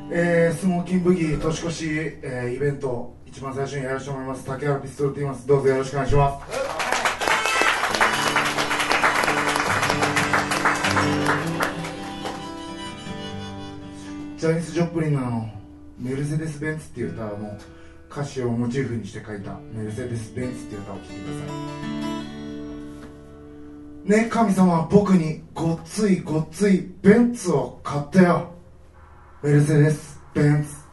スモーキンブギー年越し、イベント一番最初にやらせてもらいます竹原ピストルと言います。どうぞよろしくお願いします。ジャニス・ジョプリンのメルセデス・ベンツっていう歌の歌詞をモチーフにして書いたメルセデス・ベンツっていう歌を聴いてください。ねえ神様は僕にごっついごっついベンツを買ってよ。メルセデス・ベンツ。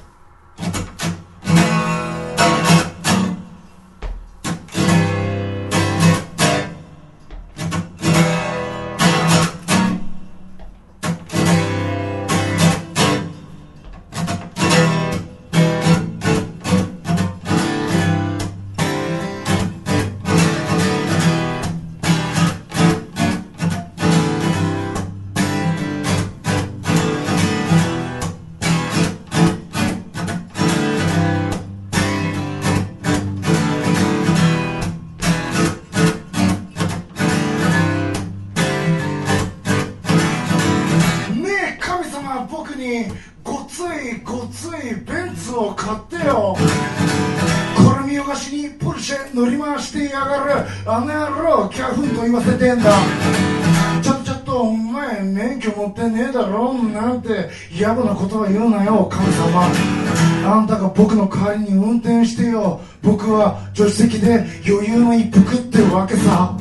僕にごついごついベンツを買ってよ。これ見よがしにポルシェ乗り回してやがるあの野郎キャフンと言わせてんだ。ちょっとお前免許持ってねえだろなんて野暮なことは言うなよ神様。あんたが僕の代わりに運転してよ。僕は助手席で余裕の一服ってわけさ。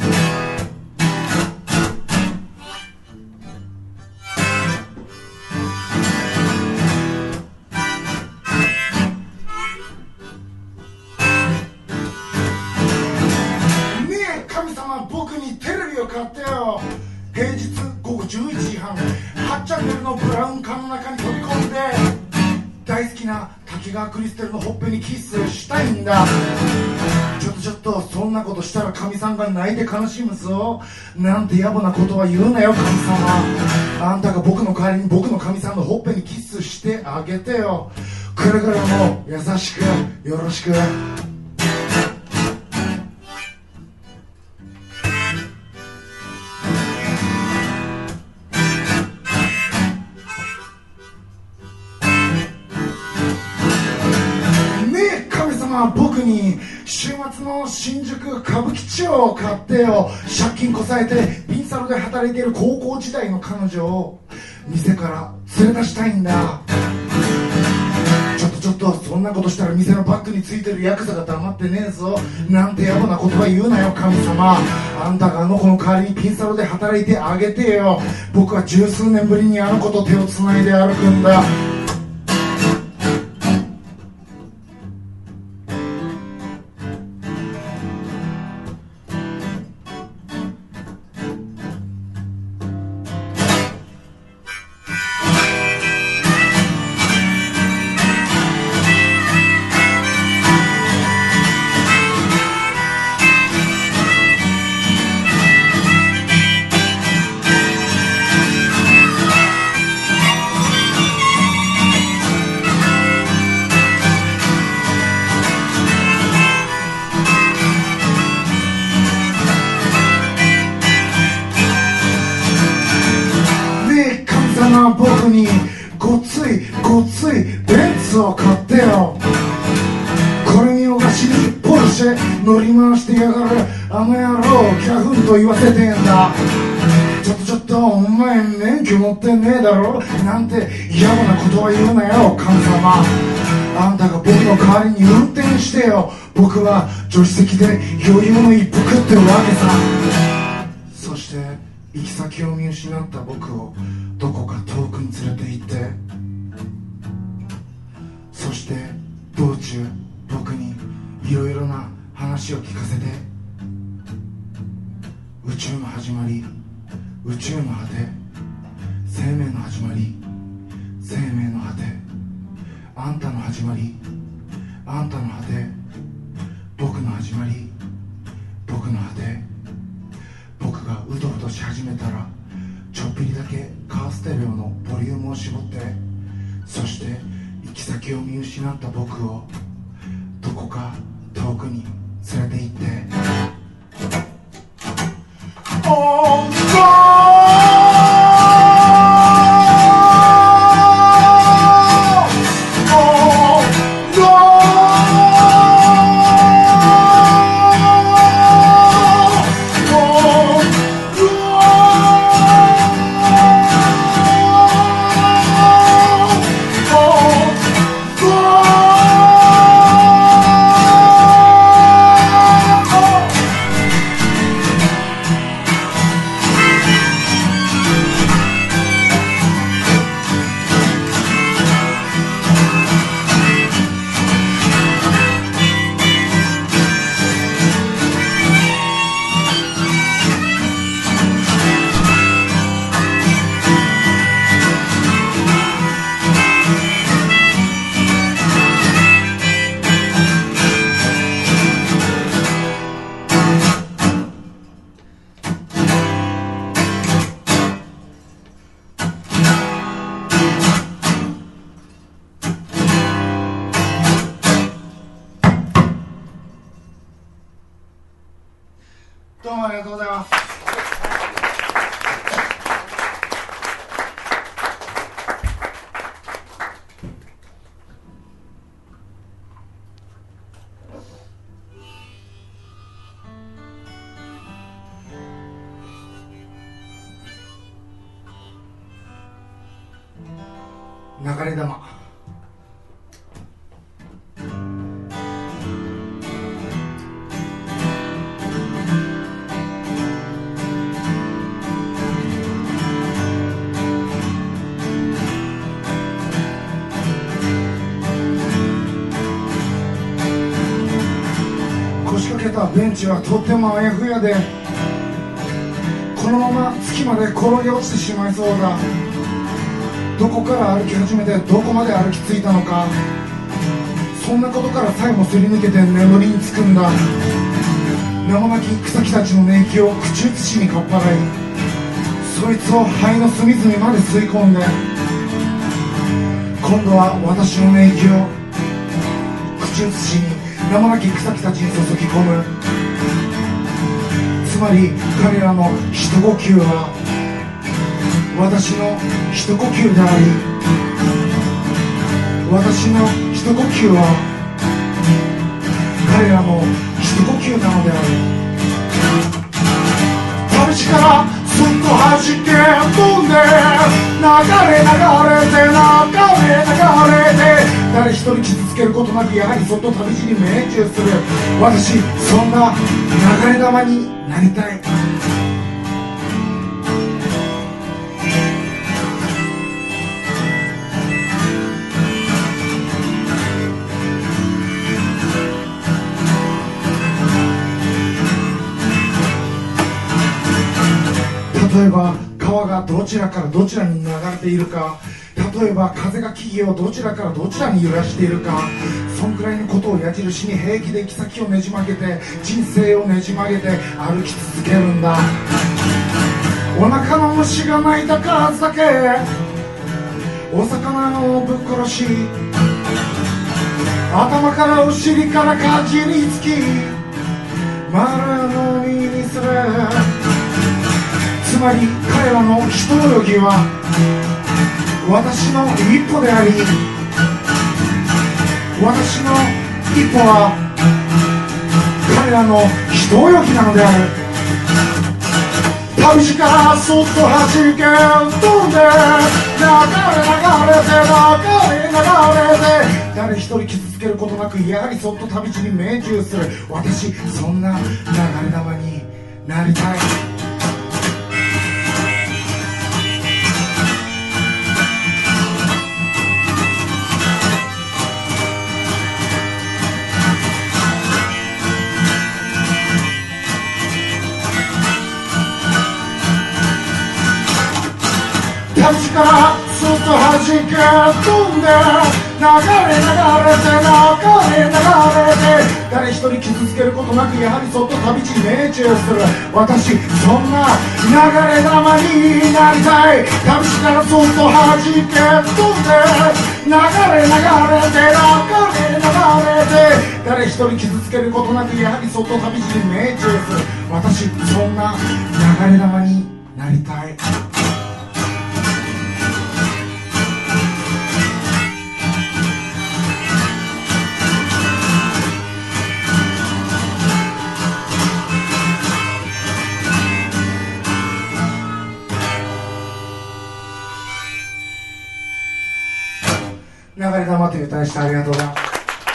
僕にテレビを買ってよ。平日午後11時半8チャンネルのブラウン管の中に飛び込んで大好きな滝川クリステルのほっぺにキスしたいんだ。ちょっとそんなことしたら神さんが泣いて悲しむぞ。なんて野暮なことは言うなよ神様。あんたが僕の代わりに僕の神さんのほっぺにキスしてあげてよ。くれぐれも優しくよろしく。僕に週末の新宿歌舞伎町を買ってよ。借金こさえてピンサロで働いている高校時代の彼女を店から連れ出したいんだ。ちょっとそんなことしたら店のバッグについてるヤクザが黙ってねえぞ。なんて野暮な言葉言うなよ神様。あんたがあの子の代わりにピンサロで働いてあげてよ。僕は十数年ぶりにあの子と手をつないで歩くんだ。僕にごついごついベンツを買ってよ。これ見よがしにポルシェ乗り回してやがるあの野郎キャフンと言わせてんだ。ちょっとお前免許持ってねえだろなんて野暮なことは言うなよ神様。あんたが僕の代わりに運転してよ。僕は助手席で余裕の一服ってわけさ。そして行き先を見失った僕をどこか遠くに連れて行って、そして道中僕にいろいろな話を聞かせて、宇宙の始まり、宇宙の果て、生命の始まり、生命の果て、あんたの始まり、あんたの果て、僕の始まり、僕の果て。僕がうとうとし始めたらちょっぴりだけカーステレオのボリュームを絞って、そして行き先を見失った僕をどこか遠くに連れて行って流れ玉。腰掛けたベンチはとってもあやふやで、このまま月まで転げ落ちてしまいそうだ。どこから歩き始めてどこまで歩き着いたのか、そんなことからさえもすり抜けて眠りにつくんだ。名もなき草木たちの寝息を口移しにかっぱらい、そいつを肺の隅々まで吸い込んで、今度は私の寝息を口移しに名もなき草木たちに注ぎ込む。つまり彼らの一呼吸は私の一呼吸であり、私の一呼吸は彼らの一呼吸なのである。旅路からすっと弾け飛んで、流れ流れて流れ流れて、誰一人傷つけることなくやはりそっと旅路に命中する。私そんな流れ玉になりたい。例えば川がどちらからどちらに流れているか、例えば風が木々をどちらからどちらに揺らしているか、そんくらいのことを矢印に平気で行き先をねじ曲げて、人生をねじ曲げて歩き続けるんだ。お腹の虫が鳴いた数だけお魚をぶっ殺し、頭からお尻からかじりつき丸飲みにする。つまり彼らの一泳ぎは私の一歩であり、私の一歩は彼らの一泳ぎなのである。旅路からそっと弾け飛んで、流れ流れて流れ流れて、誰一人傷つけることなくやはりそっと旅路に命中する。私そんな流れ玉になりたい。旅路からすっと弾け飛んで、流れ流れて流れ流れて、誰一人傷つけることなくやはりそっと旅路に命中する。私そんな流れ玉になりたい。旅路からそっと弾け飛んで、流れ流れて流れ流れて、誰一人傷つけることなくやはりそっと旅路に命中する。私そんな流れ玉になりたい。流れ玉という歌でした。ありがとうございます。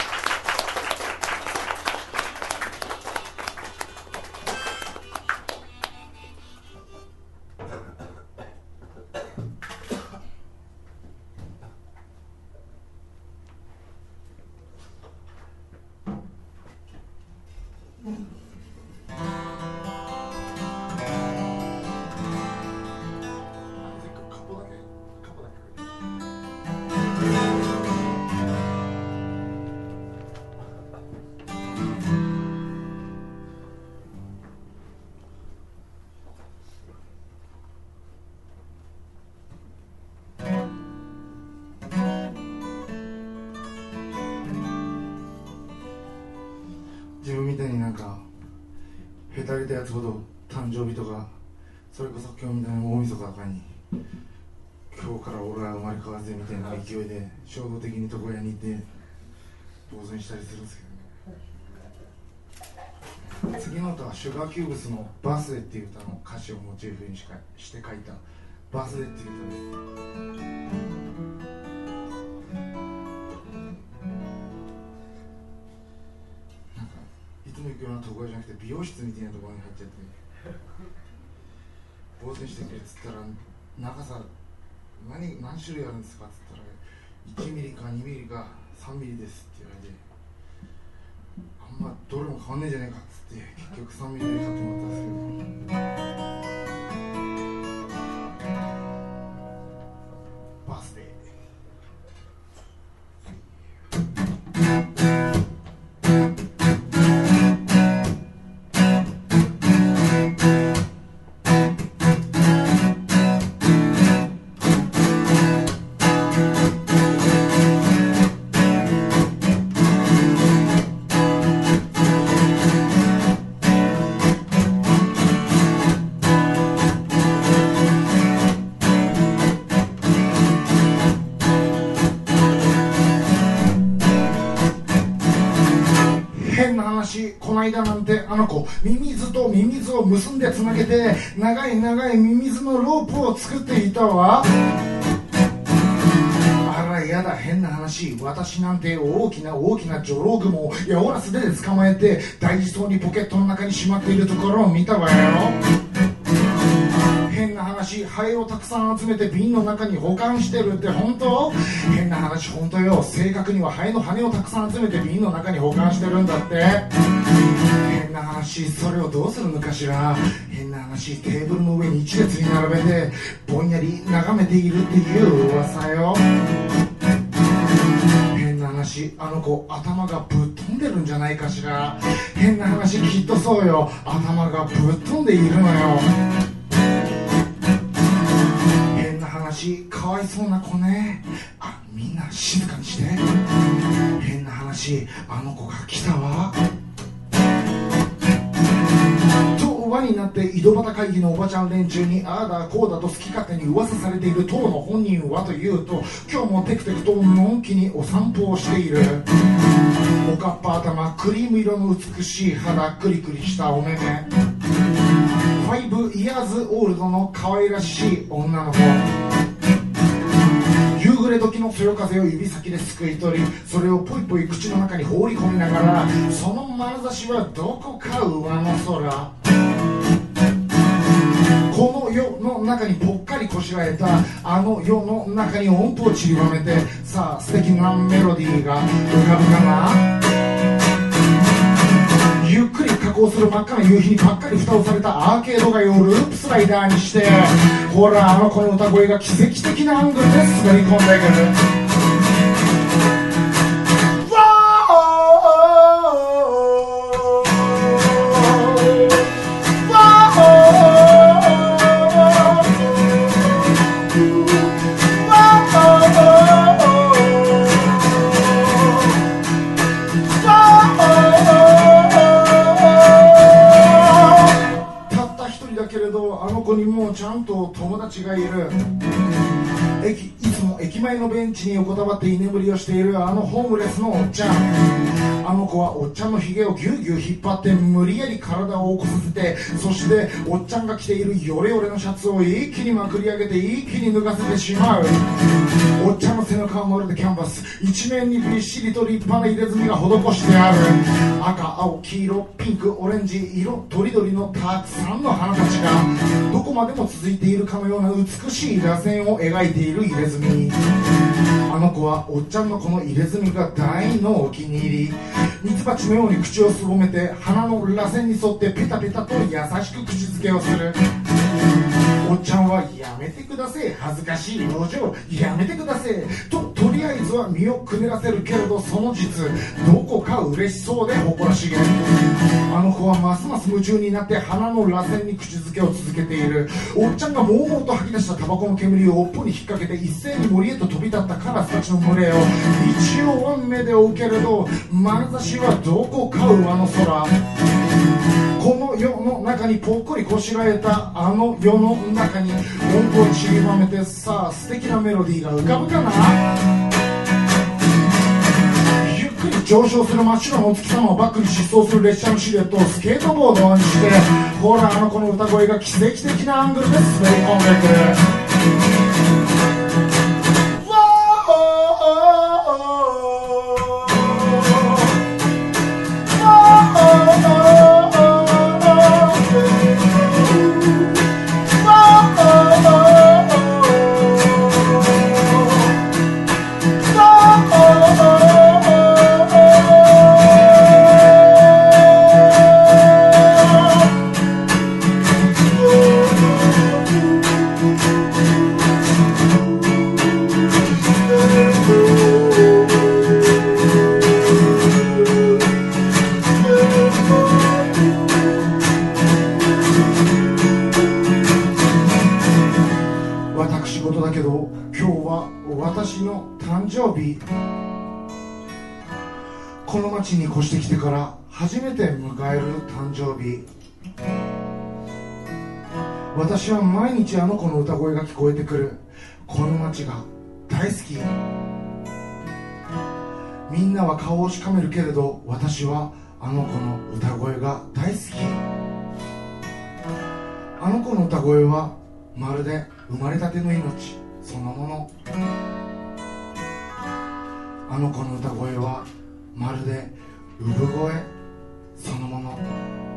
自分みたいになんかへたれたやつほど誕生日とか、それこそ今日みたいな大晦日とかに今日から俺は生まれ変わるぜみたいな勢いで衝動的に床屋に行って坊主にしたりするんですけどね。次の歌はシュガーキューブスの「バースデー」っていう歌の歌詞をモチーフにして書いた「バースデー」っていう歌です。 美容室みたいなところに入っちゃって坊主にしてくれっつったら長さ何種類あるんですかっつったら1ミリか2ミリか3ミリですって言われて、あんまどれも変わんねえじゃねえかっつって結局3ミリで買ってもらったんですけど、バースデーこないだなんてあの子ミミズとミミズを結んでつなげて長い長いミミズのロープを作っていたわ。あらやだ変な話、私なんて大きな大きなジョロウグモをヤオラ素手で捕まえて大事そうにポケットの中にしまっているところを見たわよ。変な話、ハエをたくさん集めて瓶の中に保管してるって本当？変な話、本当よ。正確にはハエの羽をたくさん集めて瓶の中に保管してるんだって。変な話、それをどうするのかしら。変な話、テーブルの上に一列に並べてぼんやり眺めているっていう噂よ。変な話、あの子頭がぶっ飛んでるんじゃないかしら。変な話、きっとそうよ。頭がぶっ飛んでいるのよ。かわいそうな子ね。あ、みんな静かにして。変な話、あの子が来たわ。と輪になって井戸端会議のおばちゃん連中にああだこうだと好き勝手に噂されている当の本人はというと、今日もテクテクとのんきにお散歩をしている。おかっぱ頭、クリーム色の美しい肌、クリクリしたお目目、5 years old の可愛らしい女の子。夕暮れ時のそよ風を指先ですくい取り、それをポイポイ口の中に放り込みながら、その眼差しはどこか上の空。この世の中にぽっかりこしらえたあの世の中に音符を散りばめて、さあ素敵なメロディーが浮かぶかな。ゆっくり加工する真っ赤な夕日にばっかり蓋をされたアーケード街をループスライダーにして、ほらあの子の歌声が奇跡的なアングルで滑り込んでいく。ちゃんと友達がいる。いつも駅前のベンチに横たわって居眠りをしているあのホームレスのおっちゃん。あの子はおっちゃんのひげをぎゅうぎゅう引っ張って無理やり体を起こさせて、そしておっちゃんが着ているヨレヨレのシャツを一気にまくり上げて一気に脱がせてしまう。おっちゃんの背中はまるでキャンバス、一面にびっしりと立派な入れ墨が施してある。赤、青、黄色、ピンク、オレンジ、色とりどりのたくさんの花たちがどこまでも続いているかのような美しい螺旋を描いている入れ墨。あの子はおっちゃんのこの入れ墨が大のお気に入り。ミツバチのように口をすぼめて鼻の螺旋に沿ってペタペタと優しく口づけをする。おっちゃんはやめてください、恥ずかしい表情やめてくださいとりあえずは身をくねらせるけれど、その実どこか嬉しそうで誇らしげ。あの子はますます夢中になって鼻の螺旋に口づけを続けている。おっちゃんがもうもうと吐き出したタバコの煙を尾っぽに引っ掛けて一斉に森へと飛び立ったカラスたちの群れを一応目で追うけれど、眼差しはどこか上の空。この世の中にぽっこりこしらえたあの世の中に音符を散りばめて、さあ素敵なメロディーが浮かぶかな。ゆっくり上昇する真っ白なお月様をバックに疾走する列車のシルエットをスケートボードにして、ほらあの子の歌声が奇跡的なアングルで滑り込んでいく。 は私の誕生日。この町に越してきてから初めて迎える誕生日。私は毎日あの子の歌声が聞こえてくる。この町が大好き。みんなは顔をしかめるけれど、私はあの子の歌声が大好き。あの子の歌声はまるで生まれたての命そのもの。あの子の歌声はまるで産声そのもの。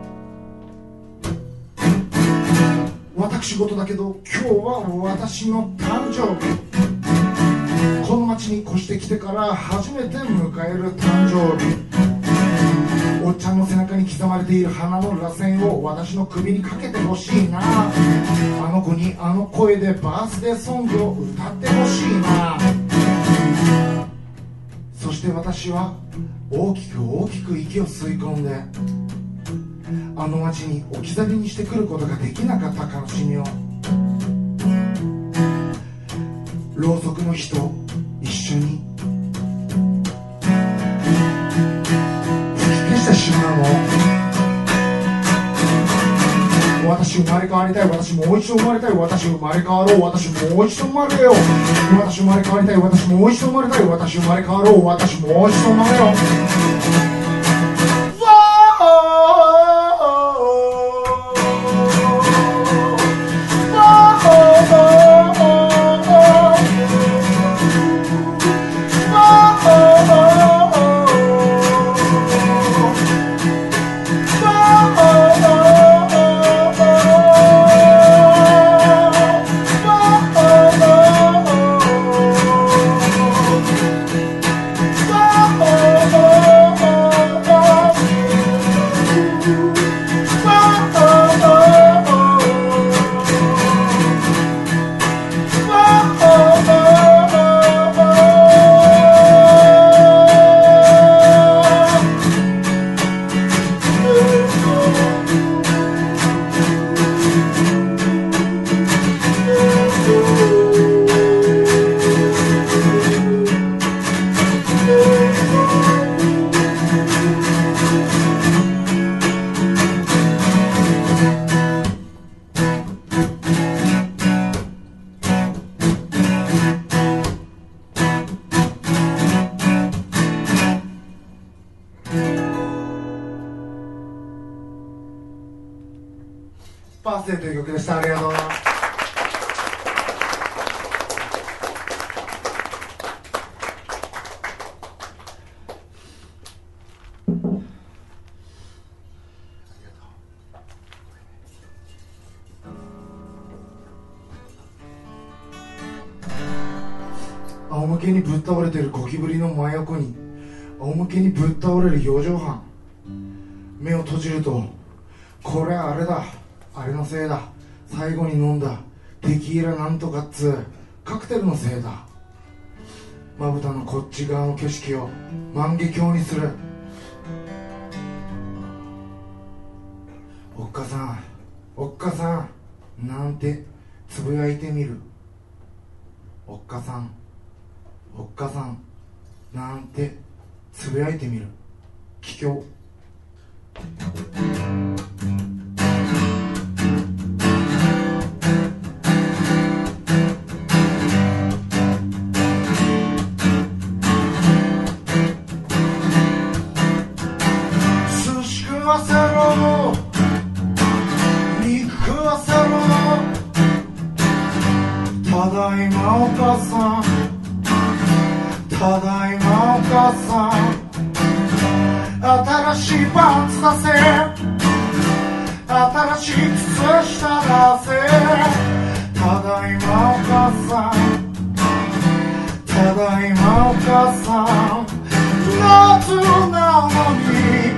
私事だけど今日は私の誕生日。この町に越してきてから初めて迎える誕生日。おっちゃんの背中に刻まれている花の螺旋を私の首にかけてほしいな。あの子にあの声でバースデーソングを歌ってほしいな。そして私は大きく大きく息を吸い込んで、あの街に置き去りにしてくることができなかった悲しみを、ろうそくの火と一緒に吹き消してしまうの。私生まれ変わりたい、私もう一度生まれたい、私生まれ変わろう、私もう一度生まれよう。私生まれ変わりたい、私もう一度生まれたい、私生まれ変わろう、私もう一度生まれよう。バースデーという曲でした。ありがとうございます。仰向けにぶっ倒れているゴキブリの真横に仰向けにぶっ倒れる4畳半。目を閉じると、これはあれだ、あれのせいだ、最後に飲んだテキーラなんとかっつうカクテルのせいだ。まぶたのこっち側の景色を万華鏡にする。おっかさん、おっかさんなんてつぶやいてみる。おっかさん、おっかさんなんてつぶやいてみる。帰郷。寿司食わせろ、肉食わせろ。ただいまお母さん、ただいまお母さん。新しいパンツ出せ、新しい靴下出せ。ただいまお母さん、ただいまお母さん。夏なのに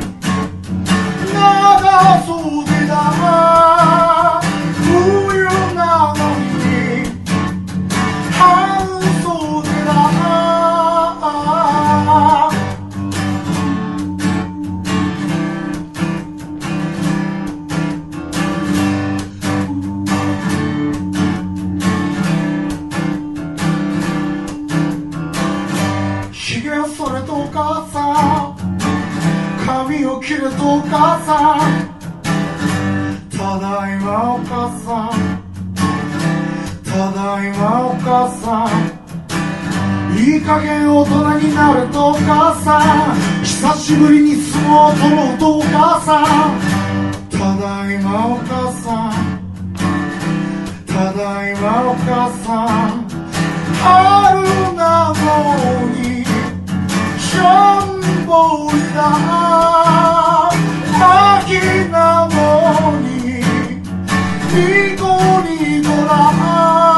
長袖だ、冬なのに半袖だ。 れそれとお母さん髪を切れとお母さんただいまお母さんただいまお母さんいい加減大人になれとお母さん久しぶりに相撲を取ろうとお母さんただいまお母さんただいまお母さん春なのにしょんぼりだ秋なのにニコニコだ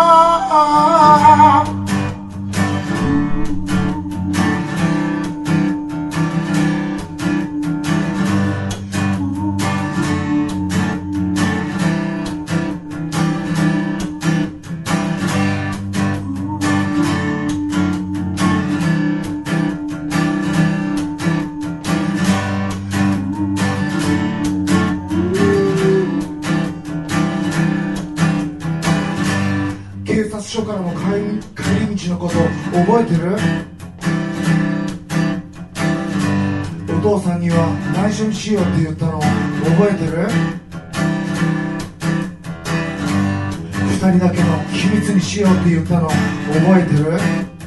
警察署からの帰り道のこと覚えてる？お父さんには内緒にしようって言ったの覚えてる？二人だけの秘密にしようって言ったの覚えてる？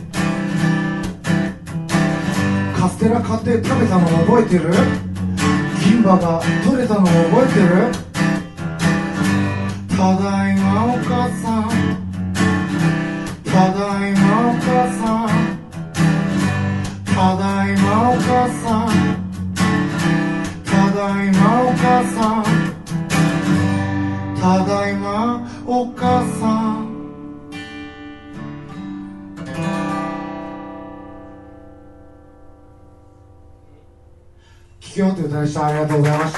カステラ買って食べたの覚えてる？銀歯が取れたの覚えてる？ただいまお母さんただいまお母さんただいまお母さんただいまお母さんただいまお母さん聞き終わって歌いました。ありがとうございました。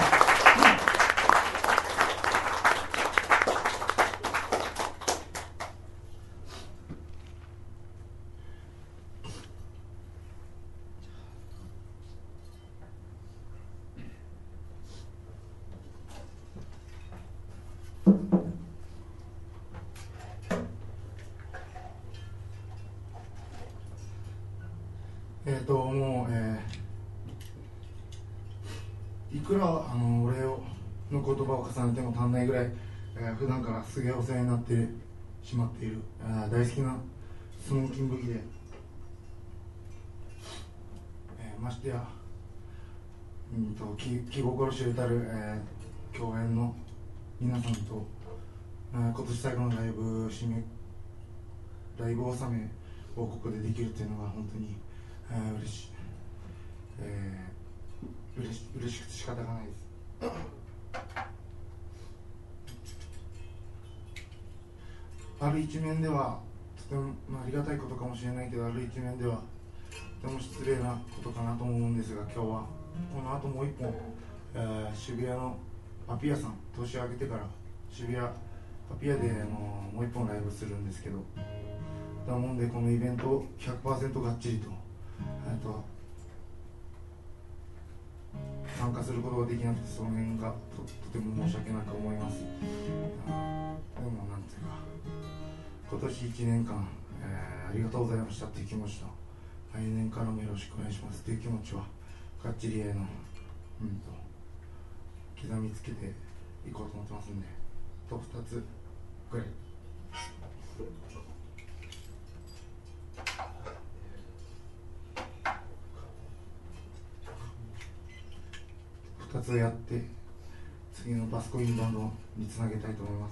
もう、いくらお礼の言葉を重ねても足んないぐらい、普段からすげえお世話になってしまっている、大好きなスモーキン武器で、ましてや、気心知れたる、共演の皆さんと、今年最後のライブ納めをここでできるっていうのが本当に嬉しくて仕方がないですある一面ではとても、ありがたいことかもしれないけど、ある一面ではとても失礼なことかなと思うんですが、今日はこの後もう一本、渋谷のパピアさん、年明けてから渋谷パピアでもう一本ライブするんですけど、だもんでこのイベントを 100% がっちりと参加することができなくて、その辺が とても申し訳なく思います。でもなんていうか、今年1年間、ありがとうございましたっていう気持ちと、来年からもよろしくお願いしますっていう気持ちはがっちり刻みつけていこうと思ってますんで、と2つぐらい2つやって次のバスコインバンドにつなげたいと思います。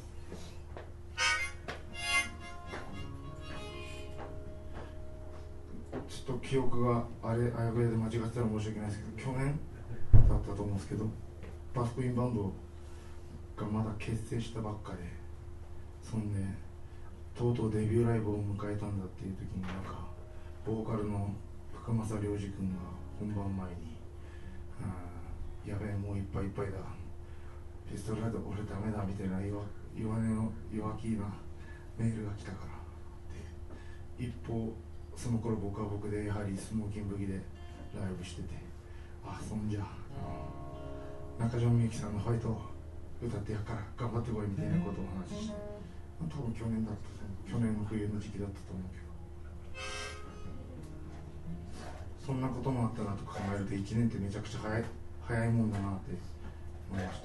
ちょっと記憶があやふやで間違ってたら申し訳ないですけど、去年だったと思うんですけど、バスコインバンドがまだ結成したばっかで、そんでとうとうデビューライブを迎えたんだっていう時に、なんかボーカルの深政良二君が本番前にやべえもういっぱいいっぱいだ、ピストルだと俺ダメだみたいな弱気なメールが来たからで、一方その頃僕は僕でやはりスモーキン武器でライブしてて、そんじゃ中条みゆきさんのファイト歌ってやっから頑張ってこいみたいなことをお話しして、多分去年の冬の時期だったと思うけど、 そんなこともあったなと考えると1年ってめちゃくちゃ早いもんだなって思いました。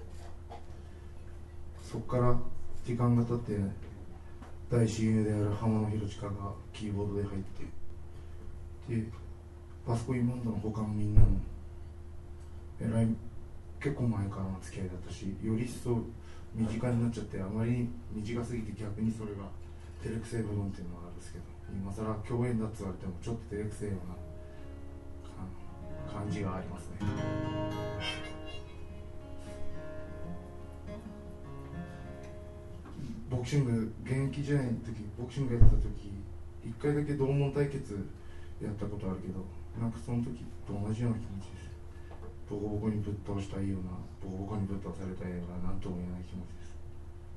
そこから時間が経って、大親友である浜野博親がキーボードで入って、でパソコンバンドの他のみんなも結構前からの付き合いだったし、より一層身近になっちゃって、あまりに短すぎて逆にそれが照れくせえ部分っていうのがあるんですけど、今更共演だって言われてもちょっと照れくせえような感じがありますね。ボクシング現役時代の時、ボクシングやってた時1回だけ同門対決やったことあるけど、なんかその時と同じような気持ちです。ボコボコにぶっ倒したいような、ボコボコにぶっ倒されたいような、何とも言えない気持ちです。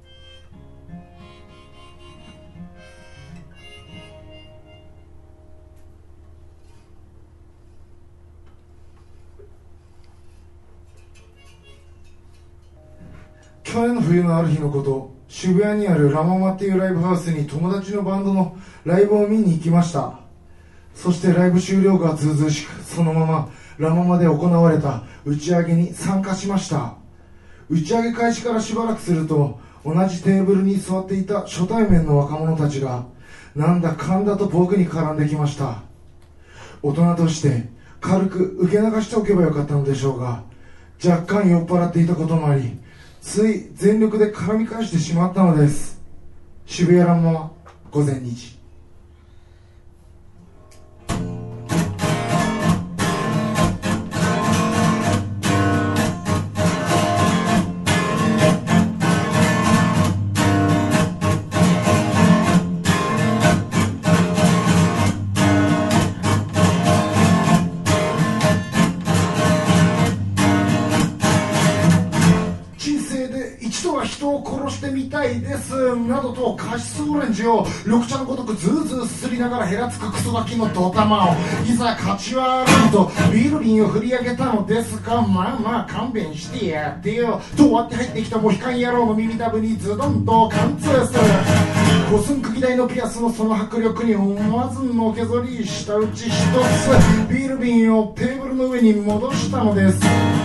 去年の冬のある日のこと、渋谷にあるラママっていうライブハウスに友達のバンドのライブを見に行きました。そしてライブ終了がずうずうしく、そのままラママで行われた打ち上げに参加しました。打ち上げ開始からしばらくすると、同じテーブルに座っていた初対面の若者たちがなんだかんだと僕に絡んできました。大人として軽く受け流しておけばよかったのでしょうが、若干酔っ払っていたこともあり、つい全力で絡み返してしまったのです。渋谷ラママ午前2時。人を殺してみたいですなどとカシスオレンジを緑茶のごとくズーズーすすりながらへらつくクソガキのドタマをいざ勝ち割るとビール瓶を振り上げたのですが、まあまあ勘弁してやってよと割って入ってきたモヒカン野郎の耳たぶにズドンと貫通する五寸釘大のピアスのその迫力に思わずのけぞり舌打ち一つビール瓶をテーブルの上に戻したのです。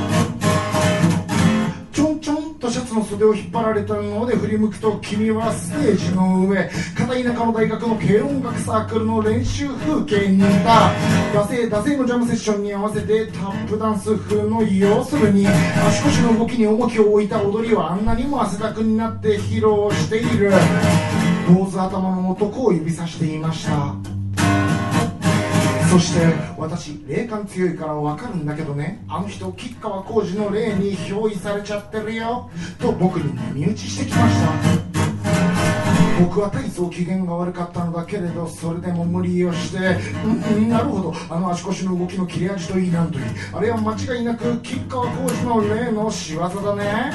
ちょんちょんとシャツの袖を引っ張られたので振り向くと、君はステージの上、片田舎の大学の軽音楽サークルの練習風景にいた。惰性のジャムセッションに合わせてタップダンス風の、要するに足腰の動きに重きを置いた踊りはあんなにも汗だくになって披露している。坊主頭の男を指さしていました。そして私、霊感強いから分かるんだけどね、あの人吉川晃司の霊に憑依されちゃってるよと僕に耳打ちしてきました。僕は大層機嫌が悪かったのだけれど、それでも無理をして、なるほど、あの足腰の動きの切れ味といいなんといい、あれは間違いなく吉川晃司の霊の仕業だね。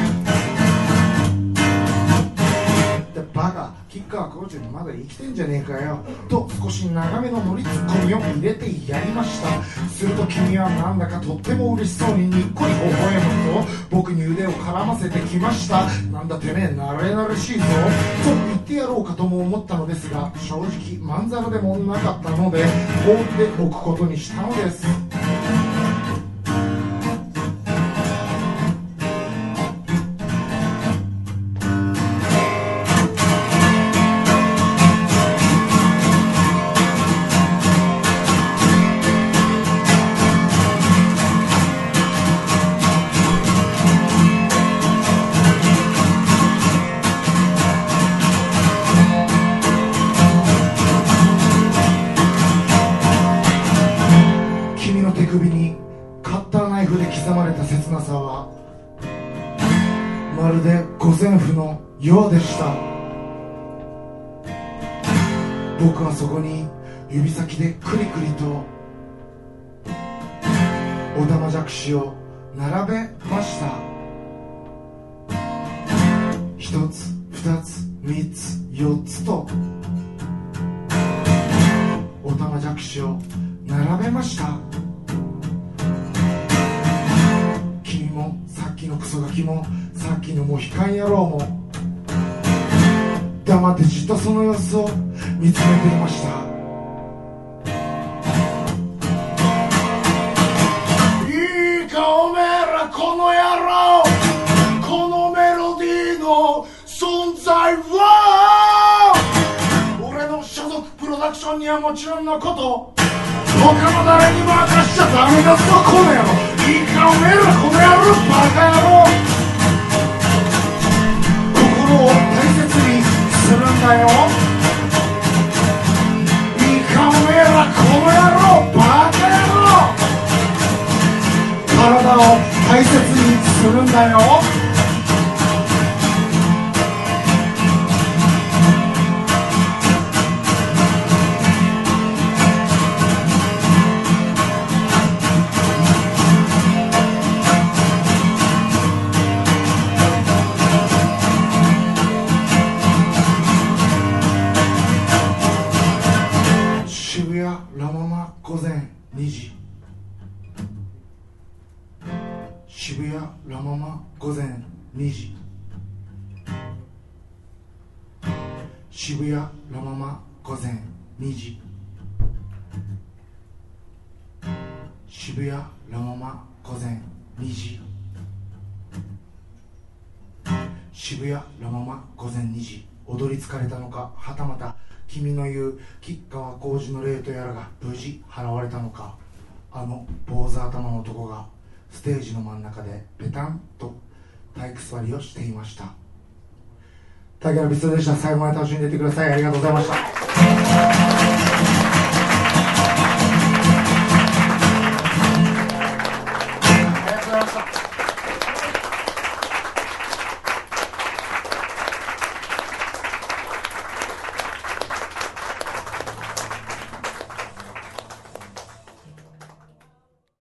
バカ、吉川晃司にまだ生きてんじゃねえかよと少し長めのノリツッコミを入れてやりました。すると君はなんだかとっても嬉しそうににっこり微笑むと僕に腕を絡ませてきました。なんだてめえ慣れ慣れしいぞと言ってやろうかとも思ったのですが、正直まんざらでもなかったので放っておくことにしたのです。首にカッターナイフで刻まれた切なさはまるで五線譜のようでした。僕はそこに指先でクリクリとおたまじゃくしを並べました。一つ二つ三つ四つとおたまじゃくしを並べました。さっきのクソガキもさっきのモヒカン野郎も黙ってじっとその様子を見つめていました。 んにはもちろんのこと他の誰にも明かしちゃダメだぞこの野郎。いいかおめえらこの野郎バカ野郎。心を大切にするんだよ。いいかおめえらこの野郎バカ野郎。体を大切にするんだよ。渋谷ラ・ママ午前2時。渋谷ラ・ママ午前2時。渋谷ラ・ママ午前2時。渋谷ラ・ママ午前2時。渋谷ラ・ママ午前2時。踊り疲れたのか、はたまた君の言う吉川晃司の霊とやらが無事払われたのか、あの坊主頭の男がステージの真ん中でペタンと体育座りをしていました。竹原ビストでした。最後まで楽しんでいってください。ありがとうございました。